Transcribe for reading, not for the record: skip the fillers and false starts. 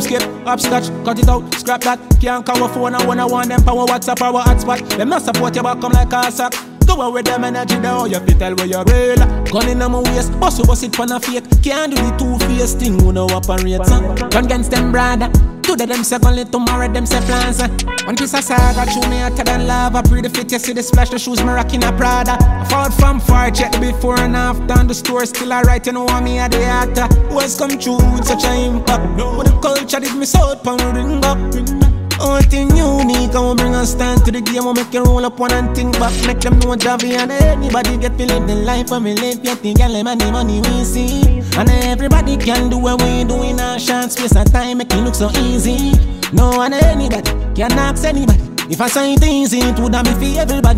skip, upscotch, cut it out, scrap that. Can't call a phone, I wanna want them power WhatsApp, power hotspot. Them not support your back, come like a sack. Go out with them energy now, you fit tell where you're real. Gun in my waist, bust it for a fake. Can't do the two-faced thing, who know operate, son. Gun against them, brother. Today them say only tomorrow them say plans. One piece of saga, chew me hotter than lava. Pretty fit, you see the splash, the shoes me rocking a Prada. I fought from far, check the before and after. And the store still alright, you know what me at the actor. What's come true with such an impact? But the culture did me so up and we ring up. All thing unique, I won't bring a stand to the game. I'll make you roll up one and think back. Make them know Javi and anybody get to live the life of me live. You think I'll the money we see. And everybody can do what we do in a short space of time. Make it look so easy. No one anybody can ask anybody. If I say it easy, it would have been for everybody.